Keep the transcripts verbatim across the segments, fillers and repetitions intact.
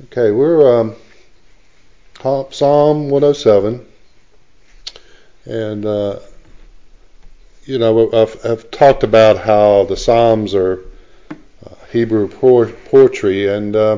Okay, we're um, Psalm one oh seven, and uh, you know I've, I've talked about how the Psalms are uh, Hebrew po- poetry, and uh,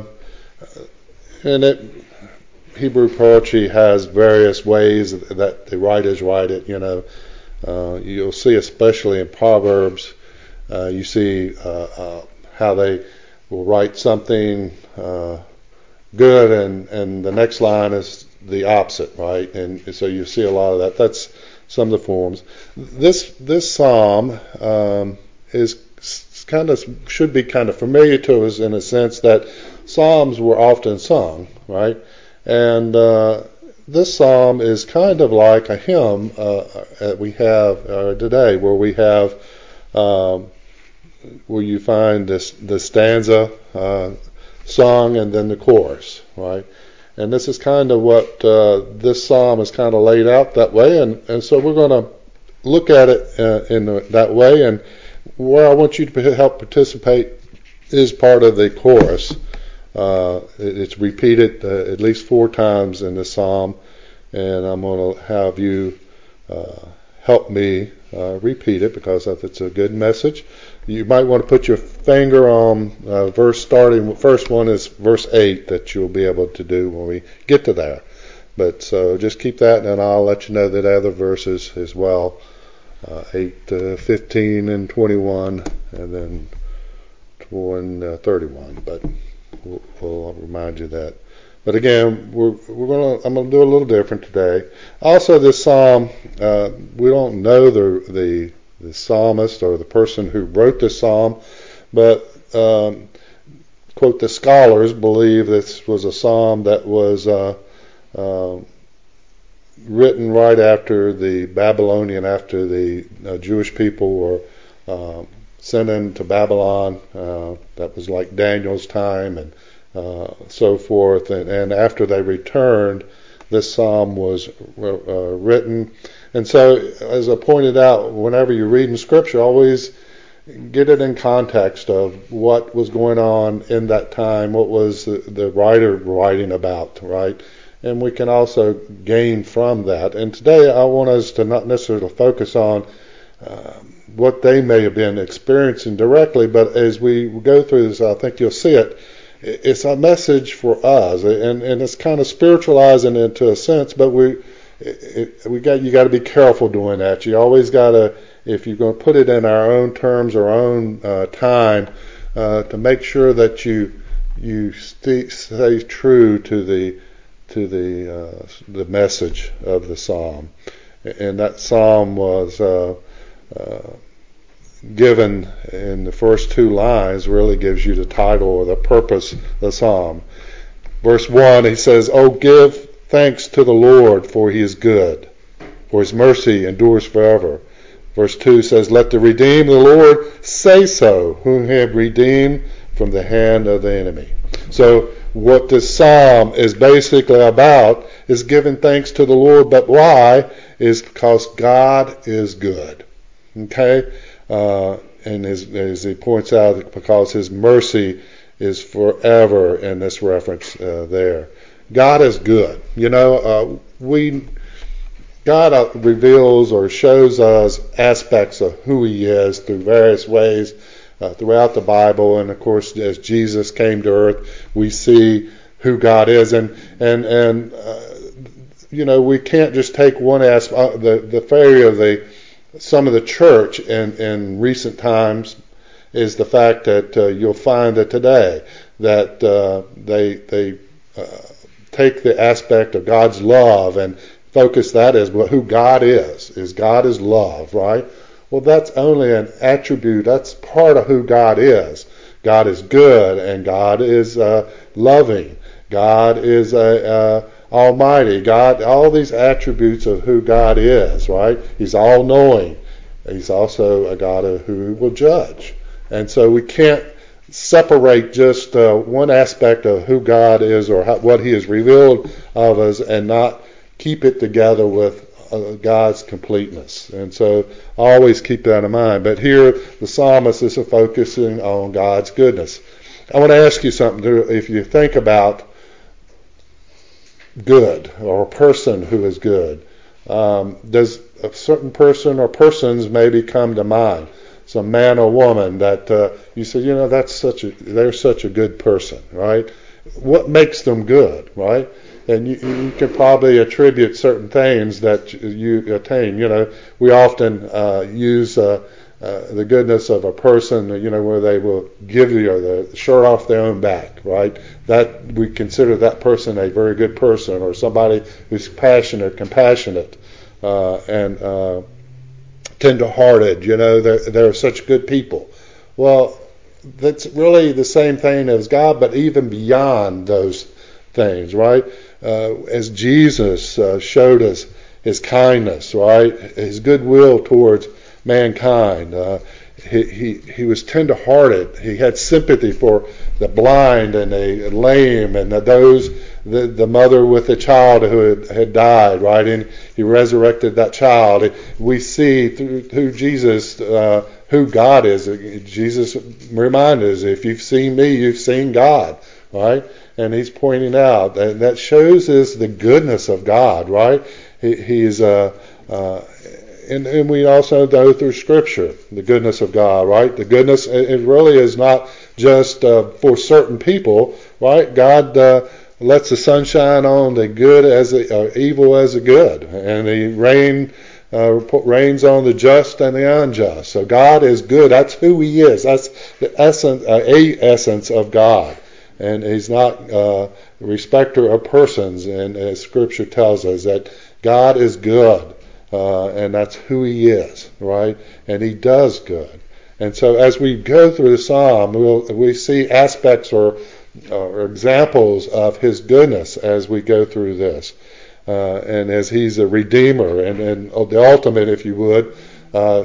and it, Hebrew poetry has various ways that the writers write it. You know, uh, you'll see, especially in Proverbs, uh, you see uh, uh, how they will write something Uh, good, and, and the next line is the opposite, right? And so you see a lot of that. That's some of the forms. This this psalm um, is kind of should be kind of familiar to us in a sense that psalms were often sung, right? And uh, this psalm is kind of like a hymn uh, that we have uh, today, where we have um, where you find this the stanza Uh, song and then the chorus, right? And this is kind of what uh, this psalm is kind of laid out that way, and, and so we're going to look at it uh, in that way, and where I want you to help participate is part of the chorus. Uh, it, it's repeated uh, at least four times in the psalm, and I'm going to have you uh, help me uh, repeat it because it's a good message. You might want to put your finger on uh, verse starting. First one is verse eight that you'll be able to do when we get to there. But so just keep that, and I'll let you know that other verses as well, uh, eight to fifteen and twenty-one, and then twenty, uh, thirty-one. But we'll, we'll remind you that. But again, we're we're gonna I'm gonna do a little different today. Also, this psalm, uh, we don't know the the the psalmist or the person who wrote this psalm, but um, quote, the scholars believe this was a psalm that was uh, uh, written right after the Babylonian, after the uh, Jewish people were uh, sent into Babylon. Uh, that was like Daniel's time and uh, so forth. And, and after they returned, this psalm was uh, written. And so, as I pointed out, whenever you're reading Scripture, always get it in context of what was going on in that time, what was the, the writer writing about, right? And we can also gain from that. And today I want us to not necessarily focus on uh, what they may have been experiencing directly, but as we go through this, I think you'll see it. It's a message for us, and, and it's kind of spiritualizing into a sense, but we it, it, we got you got to be careful doing that. You always got to, if you're going to put it in our own terms, our own uh, time, uh, to make sure that you you st- stay true to the to the uh, the message of the psalm. And that psalm was uh, uh, given in the first two lines, really gives you the title or the purpose of the psalm. Verse one, he says, "Oh, give thanks to the Lord, for he is good, for his mercy endures forever." Verse two says, "Let the redeemed of the Lord say so, whom he have redeemed from the hand of the enemy." So what this psalm is basically about is giving thanks to the Lord, but why? Is because God is good. Okay? Uh, and as, as he points out, because his mercy is forever in this reference uh, there. God is good. You know, uh, we God uh, reveals or shows us aspects of who he is through various ways uh, throughout the Bible. And of course, as Jesus came to earth, we see who God is. And, and, and uh, you know, we can't just take one aspect. Uh, the, the failure of the some of the church in, in recent times is the fact that uh, you'll find that today that uh, they they uh, take the aspect of God's love and focus that as who God is. Is God is love, right? Well, that's only an attribute. That's part of who God is. God is good, and God is uh, loving. God is a uh, almighty. God, all these attributes of who God is, right? He's all-knowing. He's also a God who will judge. And so we can't separate just uh, one aspect of who God is or how, what he has revealed of us and not keep it together with uh, God's completeness. And so always keep that in mind. But here the psalmist is focusing on God's goodness. I want to ask you something. If you think about good, or a person who is good? Um, does a certain person or persons maybe come to mind? Some man or woman that uh, you say, you know, that's such a, they're such a good person, right? What makes them good, right? And you, you can probably attribute certain things that you attain. You know, we often uh, use uh, uh, the goodness of a person, you know, where they will give you the shirt off their own back, right? That we consider that person a very good person, or somebody who's passionate, compassionate, uh, and uh, tender-hearted. You know, they're, they're such good people. Well, that's really the same thing as God, but even beyond those things, right? Uh, as Jesus uh, showed us his kindness, right? His goodwill towards mankind. Uh, he, he, he was tender-hearted. He had sympathy for the blind and the lame and the, those, the, the mother with the child who had, had died, right? And he resurrected that child. We see through, through Jesus uh, who God is. Jesus reminded us, if you've seen me, you've seen God, right? And he's pointing out that that shows us the goodness of God, right? He, he's uh, uh, and, and we also know through Scripture the goodness of God, right? The goodness, it really is not just uh, for certain people, right? God uh, lets the sun shine on the good as the uh, evil as the good, and He rain uh, rains on the just and the unjust. So God is good. That's who He is. That's the essence, uh, a essence of God. And He's not uh, a respecter of persons, and as Scripture tells us that God is good, uh, and that's who He is, right? And He does good. And so as we go through the Psalm, we'll, we see aspects or, or examples of His goodness as we go through this. Uh, and as He's a Redeemer, and, and the ultimate, if you would, uh,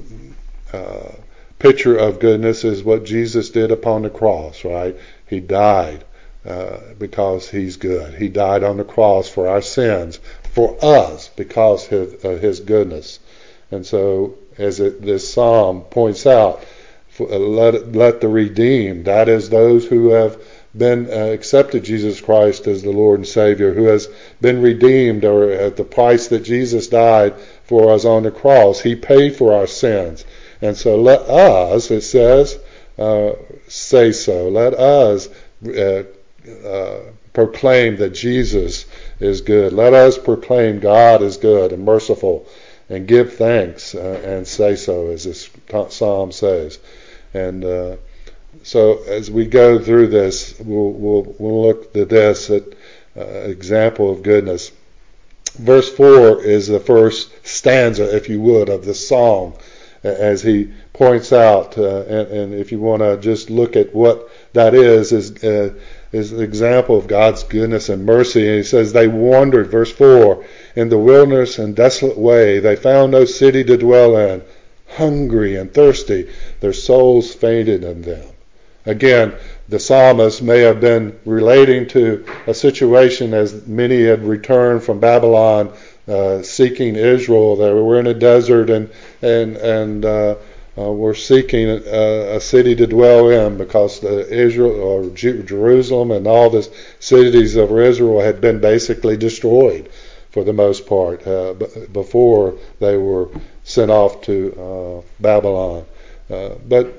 uh, picture of goodness is what Jesus did upon the cross, right? He died uh, because He's good. He died on the cross for our sins, for us, because of his, uh, his goodness. And so, as it, this psalm points out, for, uh, let, let the redeemed, that is those who have been uh, accepted Jesus Christ as the Lord and Savior, who has been redeemed, or at the price that Jesus died for us on the cross. He paid for our sins. And so let us, it says, uh, say so. Let us uh, uh, proclaim that Jesus is good. Let us proclaim God is good and merciful, and give thanks uh, and say so, as this psalm says. And uh, so as we go through this, we'll, we'll, we'll look at this at uh, example of goodness. Verse four is the first stanza, if you would, of the song, as he points out, uh, and, and if you want to just look at what that is, is, uh, is an example of God's goodness and mercy. And he says, they wandered, verse four, in the wilderness and desolate way. They found no city to dwell in. Hungry and thirsty, their souls fainted in them. Again, the psalmist may have been relating to a situation as many had returned from Babylon, uh, seeking Israel. They were in a desert and and and uh, uh, were seeking a, a city to dwell in, because the Israel or Jerusalem and all the cities of Israel had been basically destroyed for the most part uh, b- before they were sent off to uh, Babylon. Uh, but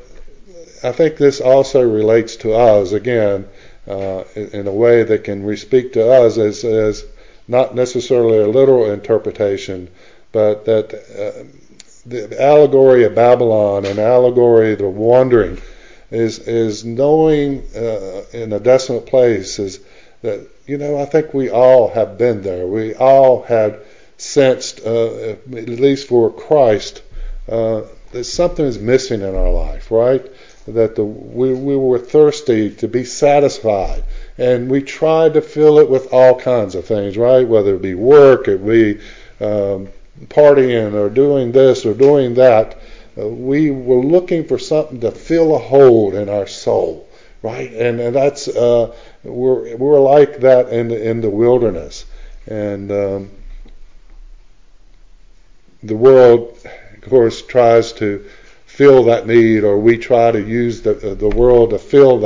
I think this also relates to us, again, uh, in, in a way that can speak to us as, as not necessarily a literal interpretation, but that uh, the allegory of Babylon and allegory of the wandering is is knowing uh, in a desolate place is that, you know, I think we all have been there. We all have sensed, uh, at least for Christ, uh, that something is missing in our life, right? That the, we, we were thirsty to be satisfied, and we tried to fill it with all kinds of things, right? Whether it be work, it be um, partying, or doing this or doing that. Uh, we were looking for something to fill a hole in our soul, right? And, and that's uh, we're we're like that in the, in the wilderness, and um, the world, of course, tries to fill that need, or we try to use the the world to fill that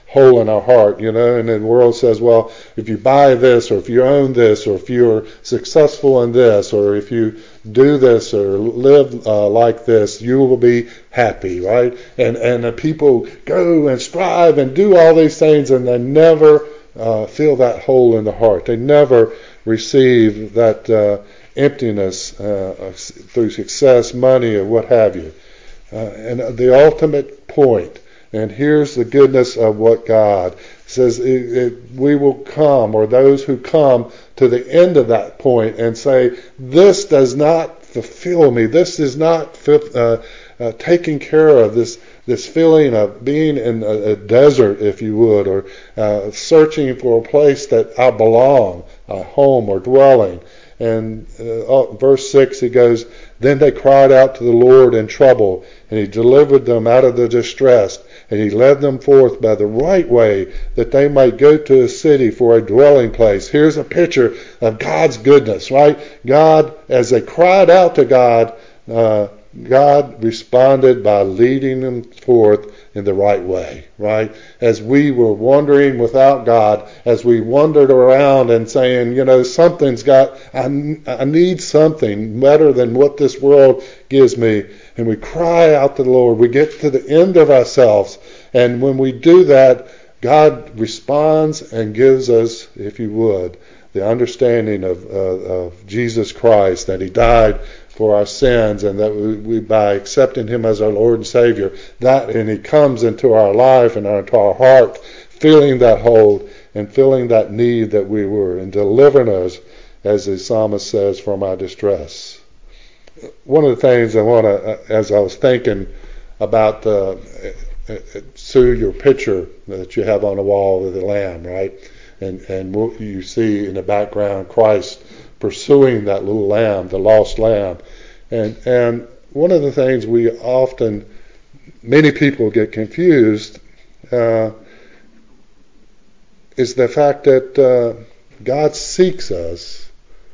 hole in our heart, you know, and the world says, well, if you buy this, or if you own this, or if you're successful in this, or if you do this or live uh, like this, you will be happy, right? And and uh, people go and strive and do all these things, and they never uh, feel that hole in the heart. They never receive that uh, emptiness uh, through success, money, or what have you. Uh, and the ultimate point, and here's the goodness of what God says, it, it, we will come, or those who come to the end of that point and say, this does not fulfill me, this is not uh, uh, taking care of this this feeling of being in a, a desert, if you would, or uh, searching for a place that I belong, a home or dwelling. And uh, verse six, it goes, then they cried out to the Lord in trouble, and he delivered them out of their distress, and he led them forth by the right way, that they might go to a city for a dwelling place. Here's a picture of God's goodness, right? God, as they cried out to God, uh, God responded by leading them forth in the right way, right? As we were wandering without God, as we wandered around and saying, you know, something's got, I, I need something better than what this world gives me. And we cry out to the Lord. We get to the end of ourselves. And when we do that, God responds and gives us, if you would, the understanding of, uh, of Jesus Christ, that he died for our sins, and that we, we by accepting him as our Lord and Savior, that and he comes into our life and into our heart, filling that hole and filling that need that we were, and delivering us, as the psalmist says, from our distress. One of the things I want to, as I was thinking about, uh, Sue, your picture that you have on the wall with the lamb, right? And and you see in the background Christ pursuing that little lamb, the lost lamb. And and one of the things we often, many people get confused, uh, is the fact that uh, God seeks us,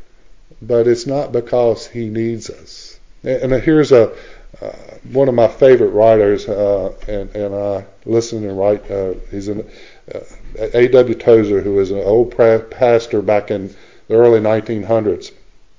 but it's not because he needs us. And, and here's a uh, one of my favorite writers, uh, and, and I listen and write, uh, he's an uh, A W Tozer, who was an old pastor back in the early nineteen hundreds.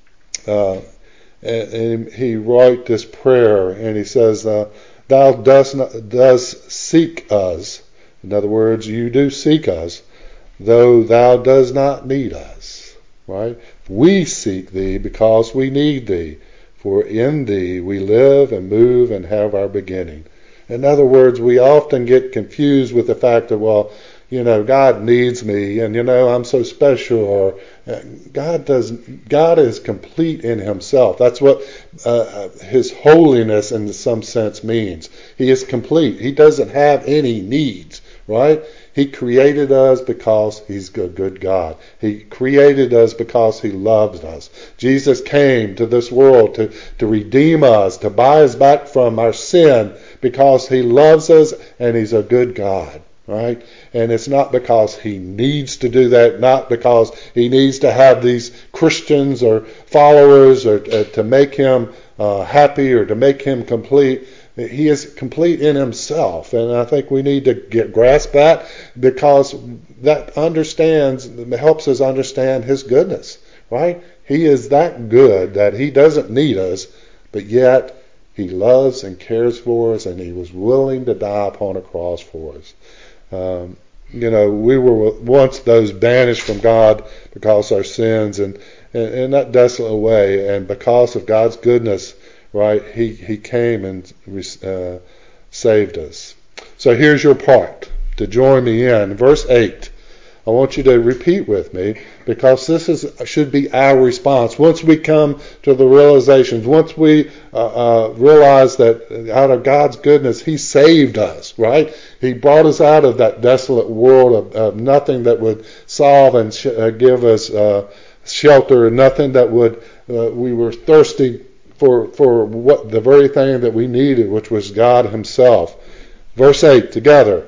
Uh, and, and he wrote this prayer, and he says, uh, thou does not, does seek us. In other words, you do seek us, though thou does not need us. Right? We seek thee because we need thee, for in thee we live and move and have our beginning. In other words, we often get confused with the fact that, well, you know, God needs me, and you know, I'm so special, or uh, God does. God is complete in himself. That's what uh, his holiness, in some sense, means. He is complete. He doesn't have any needs, right? He created us because he's a good God. He created us because he loves us. Jesus came to this world to, to redeem us, to buy us back from our sin, because he loves us and he's a good God. Right? And it's not because he needs to do that, not because he needs to have these Christians or followers or uh, to make him uh, happy or to make him complete. He is complete in himself, and I think we need to get grasp that, because that understands helps us understand his goodness. Right? He is that good that he doesn't need us, but yet he loves and cares for us, and he was willing to die upon a cross for us. Um, you know, we were once those banished from God because of our sins, and in that desolate way, and because of God's goodness, right, he, he came and uh, saved us. So here's your part to join me in. Verse eight. I want you to repeat with me, because this is should be our response. Once we come to the realizations, once we uh, uh, realize that out of God's goodness, he saved us, right? He brought us out of that desolate world of, of nothing that would solve and sh- uh, give us uh, shelter, nothing that would, uh, we were thirsty for, for what the very thing that we needed, which was God himself. Verse eight, together.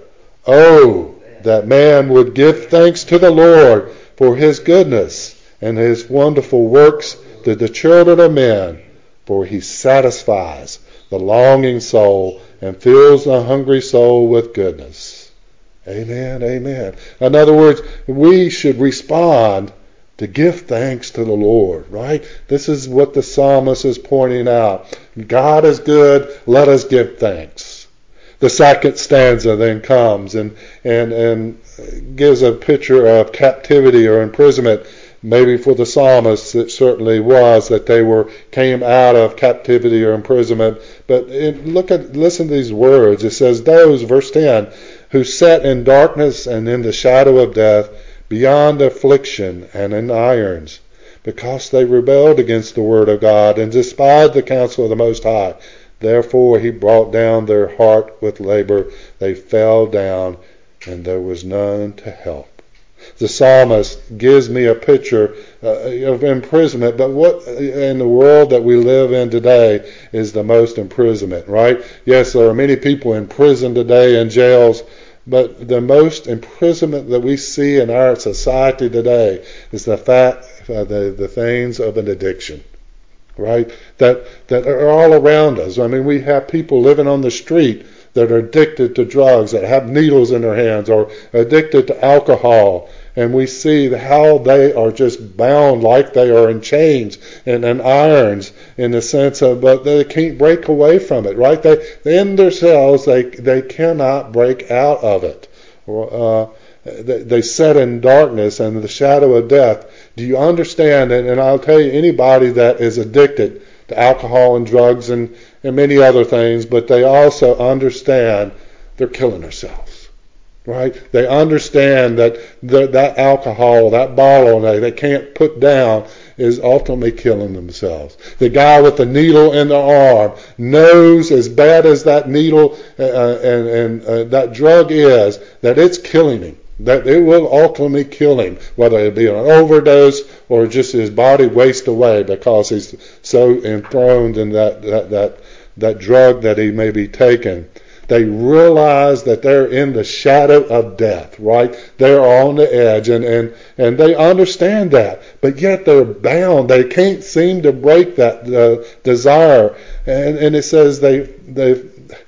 Oh, that man would give thanks to the Lord for his goodness and his wonderful works to the children of men, for he satisfies the longing soul and fills the hungry soul with goodness. Amen, amen. In other words, we should respond to give thanks to the Lord, right? This is what the psalmist is pointing out. God is good, let us give thanks. The second stanza then comes and, and, and gives a picture of captivity or imprisonment. Maybe for the psalmist it certainly was that they were came out of captivity or imprisonment. But it, look at listen to these words. It says, those, verse ten, who sat in darkness and in the shadow of death, beyond affliction and in irons, because they rebelled against the word of God and despised the counsel of the Most High. Therefore he brought down their heart with labor. They fell down, and there was none to help. The psalmist gives me a picture uh, of imprisonment, but what in the world that we live in today is the most imprisonment, right? Yes, there are many people in prison today, in jails, but the most imprisonment that we see in our society today is the fact, uh, the, the things of an addiction, right? That that are all around us. I mean, we have people living on the street that are addicted to drugs, that have needles in their hands, or addicted to alcohol. And we see how they are just bound like they are in chains and in irons, in the sense of, but they can't break away from it, right? They, they in themselves, they they cannot break out of it. Uh, they, they sit in darkness and the shadow of death. Do you understand? And, and I'll tell you, anybody that is addicted to alcohol and drugs and, and many other things, but they also understand they're killing themselves. Right? They understand that the, that alcohol, that bottle they, they can't put down is ultimately killing themselves. The guy with the needle in the arm knows, as bad as that needle uh, and, and uh, that drug is, that it's killing him. That it will ultimately kill him, whether it be an overdose or just his body waste away because he's so enthroned in that, that, that, that drug that he may be taking. They realize that they're in the shadow of death, right? They're on the edge, and, and, and they understand that. But yet they're bound. They can't seem to break that uh, desire. And, and it says they, they,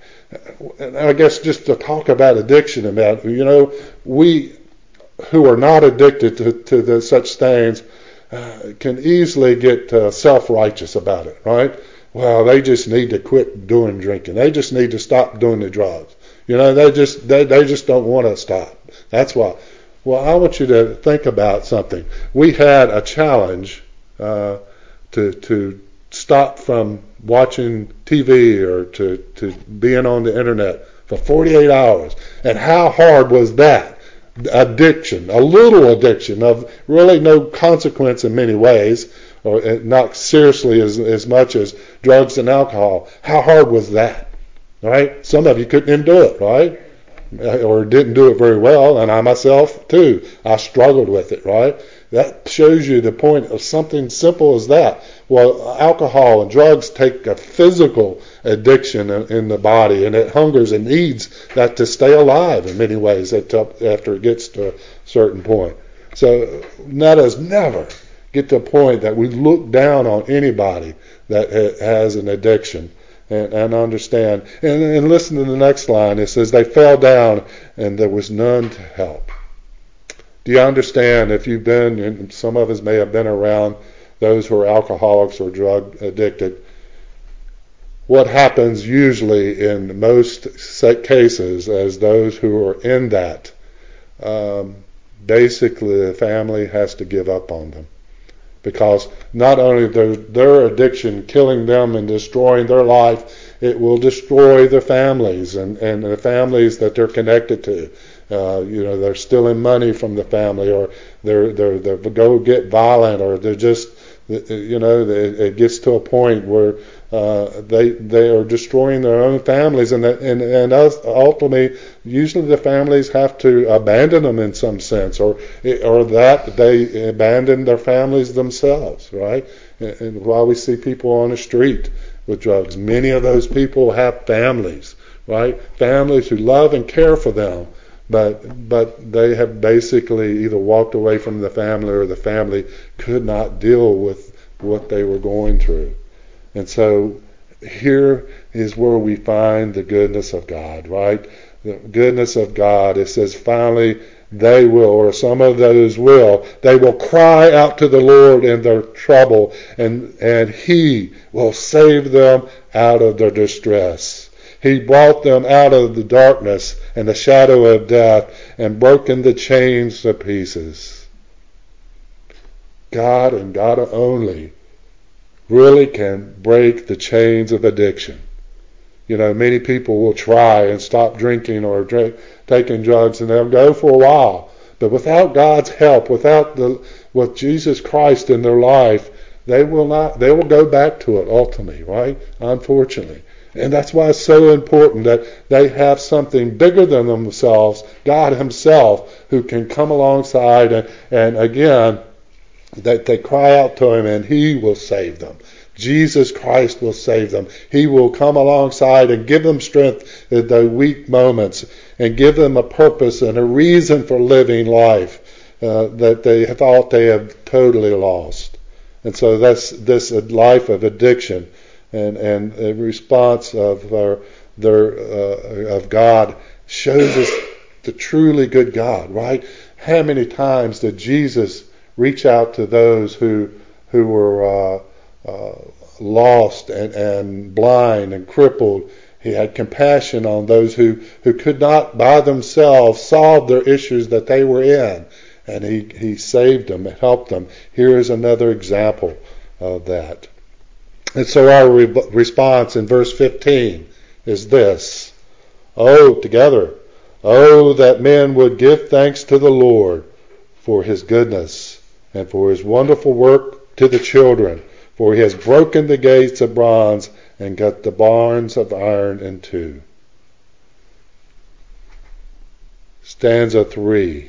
I guess just to talk about addiction about, you know, we who are not addicted to, to the, such things uh, can easily get uh, self-righteous about it, right? Well, they just need to quit doing drinking. They just need to stop doing the drugs. You know, they just they, they just don't want to stop. That's why. Well, I want you to think about something. We had a challenge uh, to to stop from watching T V or to, to being on the internet for forty-eight hours. And how hard was that? Addiction, a little addiction of really no consequence in many ways, or not seriously as, as much as drugs and alcohol. How hard was that? Right? Some of you couldn't even do it, right? Or didn't do it very well, and I myself too. I struggled with it, right? That shows you the point of something simple as that. Well, alcohol and drugs take a physical addiction in the body, and it hungers and needs that to stay alive in many ways after it gets to a certain point. So let us never get to a point that we look down on anybody that has an addiction. And, and understand. And, and listen to the next line. It says, they fell down and there was none to help. Do you understand, if you've been, and some of us may have been around those who are alcoholics or drug addicted, what happens usually in most cases as those who are in that, um, basically the family has to give up on them. Because not only their, their addiction killing them and destroying their life, it will destroy their families and, and the families that they're connected to. Uh, you know, they're stealing money from the family, or they're they're they go get violent, or they're just, you know, it gets to a point where uh, they they are destroying their own families, and that, and and ultimately, usually the families have to abandon them in some sense, or or that they abandon their families themselves, right? And, and while we see people on the street with drugs, many of those people have families, right? Families who love and care for them. But but they have basically either walked away from the family, or the family could not deal with what they were going through. And so here is where we find the goodness of God, right? the goodness of God. It says, finally, they will, or some of those will, they will cry out to the Lord in their trouble, and, and He will save them out of their distress. He brought them out of the darkness and the shadow of death and broken the chains to pieces. God and God only really can break the chains of addiction. You know, many people will try and stop drinking or drink, taking drugs, and they'll go for a while. But without God's help, without the with Jesus Christ in their life, they will not. They will go back to it ultimately, right? Unfortunately, and that's why it's so important that they have something bigger than themselves, God Himself, who can come alongside and and again, that they cry out to Him and He will save them. Jesus Christ will save them. He will come alongside and give them strength in the weak moments and give them a purpose and a reason for living life uh, that they thought they have totally lost. And so that's this life of addiction and, and a response of our, their, uh, of God shows us the truly good God, right? How many times did Jesus reach out to those who who were uh, uh, lost and, and blind and crippled? He had compassion on those who, who could not by themselves solve their issues that they were in. And he, he saved them and helped them. Here is another example of that. And so our re- response in verse fifteen is this. Oh, together. Oh, that men would give thanks to the Lord for His goodness and for His wonderful work to the children. For He has broken the gates of bronze and cut the barns of iron in two. Stanza three.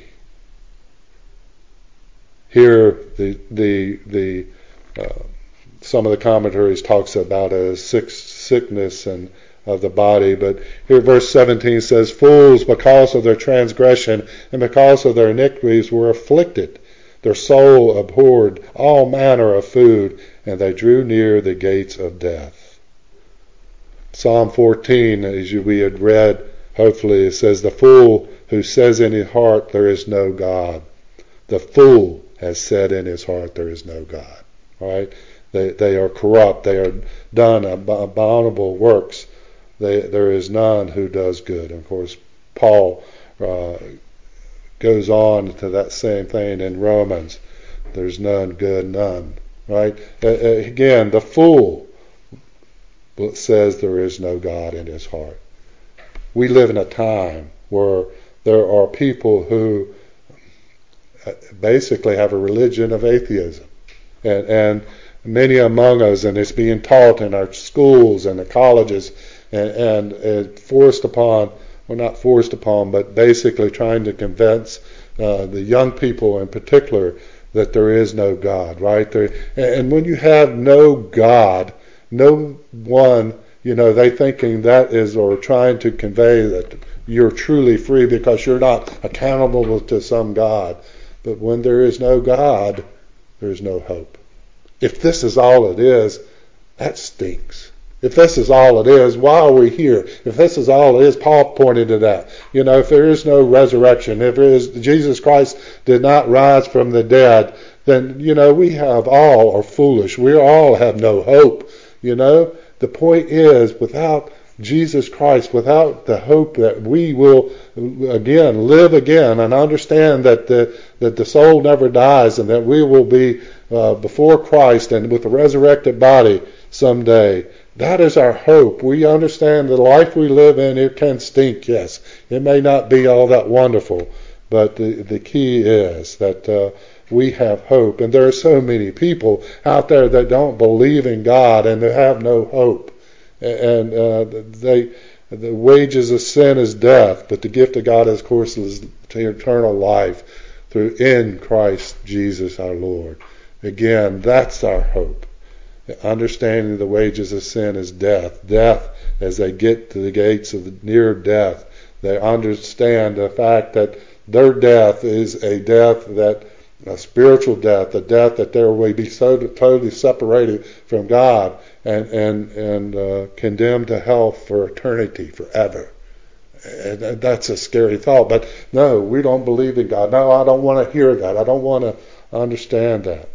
Here, the the the uh, some of the commentaries talks about a sick, sickness and of the body, but here verse seventeen says, "Fools, because of their transgression and because of their iniquities, were afflicted. Their soul abhorred all manner of food, and they drew near the gates of death." Psalm fourteen, as we had read, hopefully, it says, "The fool who says in his heart, there is no God." The fool has said in his heart, there is no God. All right? They, they are corrupt. They are done abominable works. They, there is none who does good. And of course, Paul uh, goes on to that same thing in Romans. There's none good, none. Right? Uh, again, the fool says there is no God in his heart. We live in a time where there are people who basically have a religion of atheism. And, and many among us, and it's being taught in our schools and the colleges, and, and, and forced upon, well, not forced upon, but basically trying to convince uh, the young people in particular that there is no God, right? There, and when you have no God, no one, you know, they thinking that is, or trying to convey that you're truly free because you're not accountable to some God. But when there is no God, there is no hope. If this is all it is, that stinks. If this is all it is, why are we here? If this is all it is, Paul pointed to that. You know, if there is no resurrection, if it is, Jesus Christ did not rise from the dead, then, you know, we have all are foolish. We all have no hope. You know, the point is, without Jesus Christ, without the hope that we will again live again and understand that the that the soul never dies and that we will be uh, before Christ and with a resurrected body someday. That is our hope. We understand the life we live in, it can stink, yes. It may not be all that wonderful, but the, the key is that uh, we have hope. And there are so many people out there that don't believe in God and they have no hope. And uh, they, the wages of sin is death, but the gift of God, of course, is eternal life through in Christ Jesus our Lord. Again, that's our hope. Understanding the wages of sin is death. Death, as they get to the gates of the near death, they understand the fact that their death is a death that, a spiritual death, a death that they will be so totally separated from God and and and uh, condemned to hell for eternity, forever. And that's a scary thought. But no, we don't believe in God. No, I don't want to hear that. I don't want to understand that.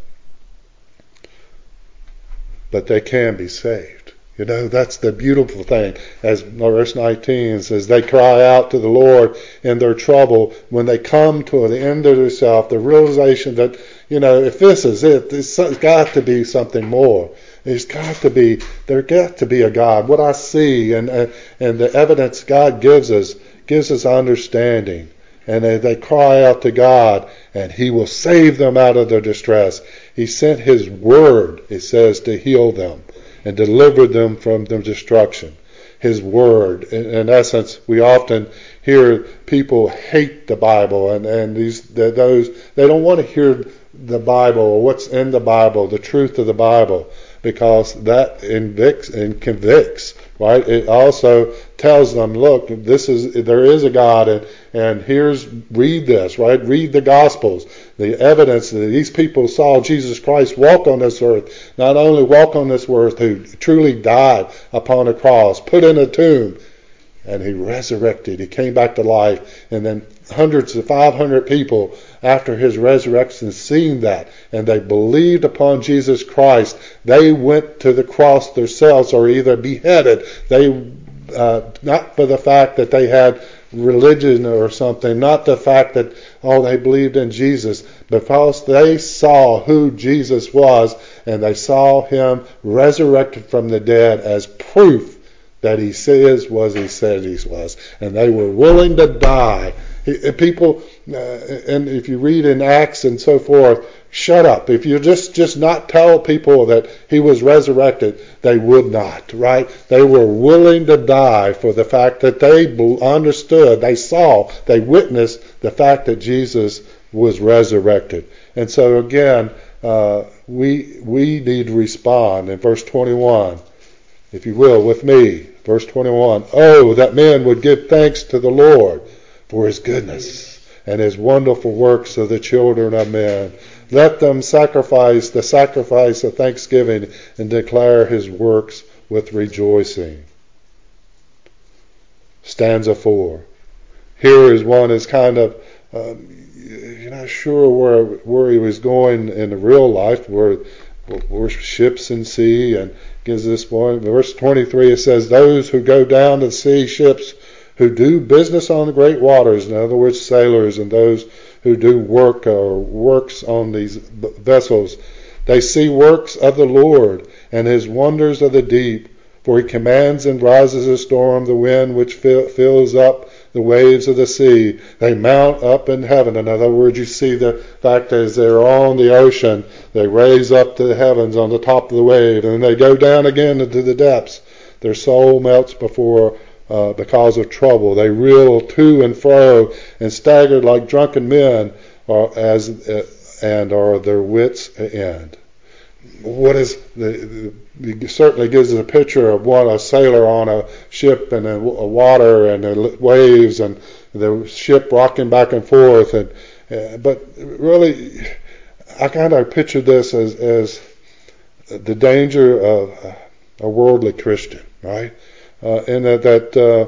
But they can be saved. You know, that's the beautiful thing. As verse nineteen says, they cry out to the Lord in their trouble when they come to the end of themselves, the realization that, you know, if this is it, there's got to be something more. There's got to be, there got to be a God. What I see and uh, and the evidence God gives us gives us understanding. And they, they cry out to God, and He will save them out of their distress. He sent His word, it says, to heal them and deliver them from their destruction. His word. In, in essence, we often hear people hate the Bible, and, and these the, those they don't want to hear the Bible or what's in the Bible, the truth of the Bible, because that invicts and convicts. Right? It also tells them, look, this is there is a God, and and here's read this, right? Read the Gospels, the evidence that these people saw Jesus Christ walk on this earth. Not only walk on this earth, who truly died upon a cross, put in a tomb, and He resurrected. He came back to life, and then hundreds of five hundred people after His resurrection seeing that, and they believed upon Jesus Christ. They went to the cross themselves, or either beheaded. They uh, not for the fact that they had religion or something, not the fact that oh they believed in Jesus, because they saw who Jesus was, and they saw Him resurrected from the dead as proof that He says was He said He was, and they were willing to die. People, uh, and if you read in Acts and so forth, shut up. If you just just not tell people that He was resurrected, they would not, right? They were willing to die for the fact that they understood, they saw, they witnessed the fact that Jesus was resurrected. And so again, uh, we we need to respond in verse twenty-one, if you will, with me. Verse twenty-one, oh, that men would give thanks to the Lord for His goodness and His wonderful works of the children of men. Let them sacrifice the sacrifice of thanksgiving and declare His works with rejoicing. Stanza four. Here is one is kind of, um, you're not sure where where he was going in the real life, where where ships in sea, and gives this one. Verse twenty-three, it says, those who go down to the sea, ships who do business on the great waters, in other words, sailors and those who do work or works on these vessels, they see works of the Lord and His wonders of the deep. For He commands and rises a storm, the wind which fill, fills up the waves of the sea. They mount up in heaven. In other words, you see the fact as they're on the ocean, they raise up to the heavens on the top of the wave, and then they go down again into the depths. Their soul melts before Uh, because of trouble. They reel to and fro and staggered like drunken men, or as uh, and are their wits' end. What is the, the? It certainly gives us a picture of one a sailor on a ship and a, a water and the waves and the ship rocking back and forth. And uh, but really, I kind of picture this as as the danger of a worldly Christian, right? Uh, and that, that uh,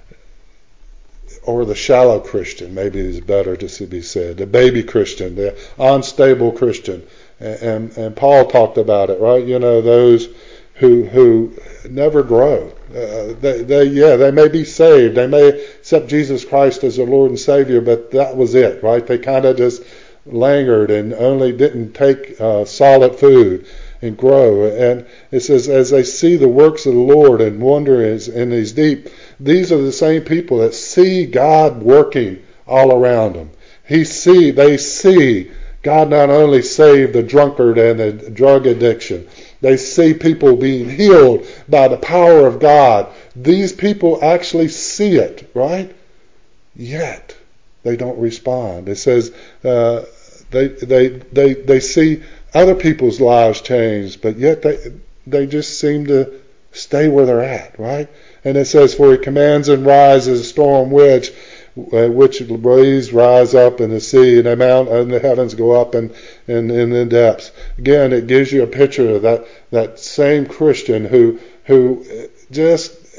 or the shallow Christian, maybe is better to be said, the baby Christian, the unstable Christian, and, and and Paul talked about it, right? You know, those who who never grow. Uh, they, they yeah, they may be saved, they may accept Jesus Christ as their Lord and Savior, but that was it, right? They kind of just languored and only didn't take uh, solid food and grow. And it says, as they see the works of the Lord and wonder in His deep, these are the same people that see God working all around them. He see, they see God not only save the drunkard and the drug addiction, they see people being healed by the power of God. These people actually see it, right? Yet they don't respond. It says uh, they they they they see other people's lives change, but yet they they just seem to stay where they're at, right? And it says, for He commands and rises a storm which uh, which waves rise up in the sea, and the mount and the heavens go up in, in, in the depths. Again, it gives you a picture of that, that same Christian who who just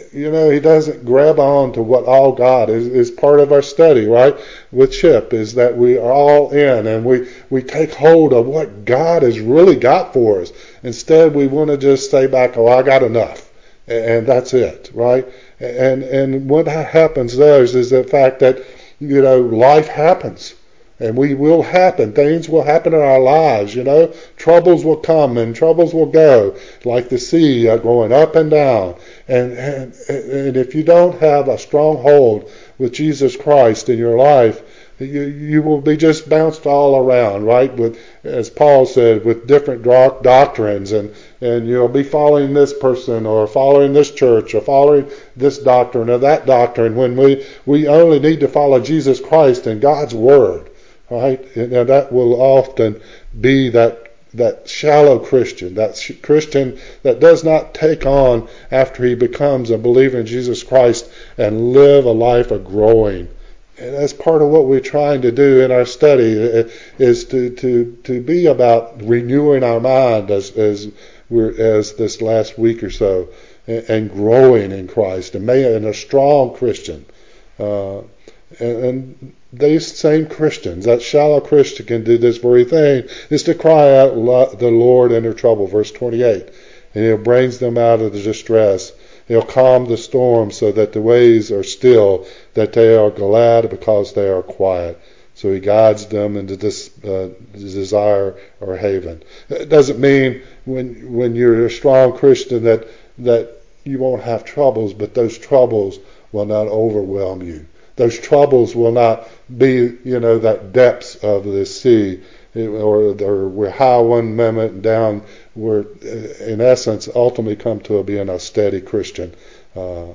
you know, he doesn't grab on to what all God is, is part of our study, right? With Chip, is that we are all in and we, we take hold of what God has really got for us. Instead, we want to just stay back, oh, I got enough. And that's it, right? And and what happens there is, is the fact that, you know, life happens. And we will happen. Things will happen in our lives, you know. Troubles will come and troubles will go, like the sea uh, going up and down. And, and and if you don't have a strong hold with Jesus Christ in your life, you you will be just bounced all around, right? With, as Paul said, with different doctrines, and and you'll be following this person or following this church or following this doctrine or that doctrine, when we we only need to follow Jesus Christ and God's Word. Right, and that will often be that that shallow Christian, that sh- Christian that does not take on after he becomes a believer in Jesus Christ and live a life of growing. And that's part of what we're trying to do in our study, is to to to be about renewing our mind as as we're as this last week or so, and, and growing in Christ and being a strong Christian. Uh, and, and these same Christians, that shallow Christian, can do this very thing, is to cry out the Lord in their trouble, verse twenty-eight. And He brings them out of the distress. He'll calm the storm so that the waves are still, that they are glad because they are quiet. So He guides them into this uh, desire or haven. It doesn't mean when when you're a strong Christian that that you won't have troubles, but those troubles will not overwhelm you. Those troubles will not be, you know, that depths of the sea, or, or we're high one moment and down. We're, in essence, ultimately come to being a steady Christian. Uh,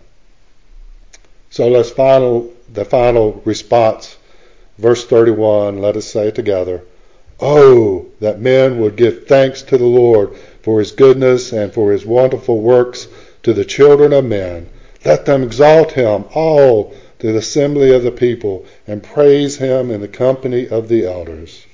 so let's final the final response, verse thirty-one. Let us say it together. Oh, that men would give thanks to the Lord for His goodness and for His wonderful works to the children of men. Let them exalt Him, all to the assembly of the people, and praise Him in the company of the elders.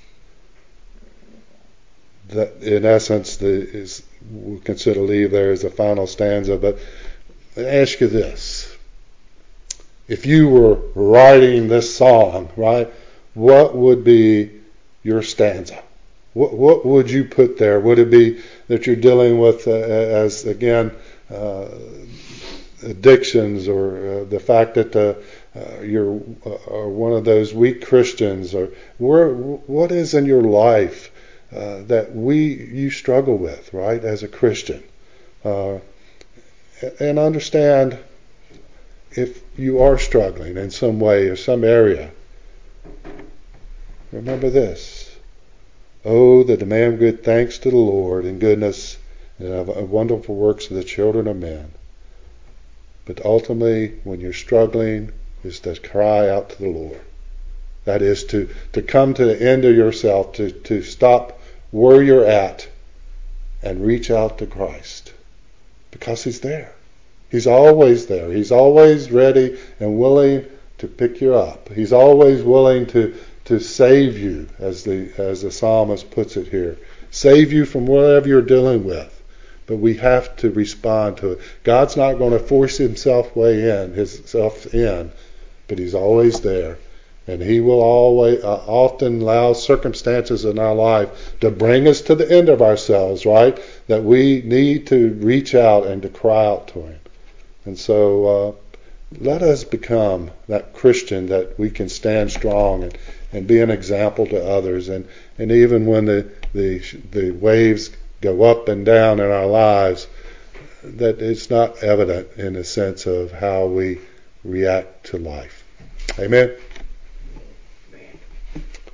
That, in essence, the, is we consider leave there as a final stanza. But I ask you this: if you were writing this song, right, what would be your stanza? What what would you put there? Would it be that you're dealing with, uh, as again, uh, addictions, or uh, the fact that uh, uh, you're uh, one of those weak Christians, or where, what is in your life uh, that we you struggle with, right, as a Christian? Uh, and understand, if you are struggling in some way or some area, remember this: oh, that the man give thanks to the Lord in goodness and of wonderful works of the children of men. But ultimately, when you're struggling, is to cry out to the Lord. That is to, to come to the end of yourself, to, to stop where you're at and reach out to Christ. Because He's there. He's always there. He's always ready and willing to pick you up. He's always willing to, to save you, as the as the psalmist puts it here. Save you from whatever you're dealing with. But we have to respond to it. God's not going to force Himself way in, Himself in, but He's always there, and He will always uh, often allow circumstances in our life to bring us to the end of ourselves, right? That we need to reach out and to cry out to Him. And so, uh, let us become that Christian that we can stand strong and, and be an example to others, and, and even when the the the waves go up and down in our lives, that it's not evident in the sense of how we react to life. Amen.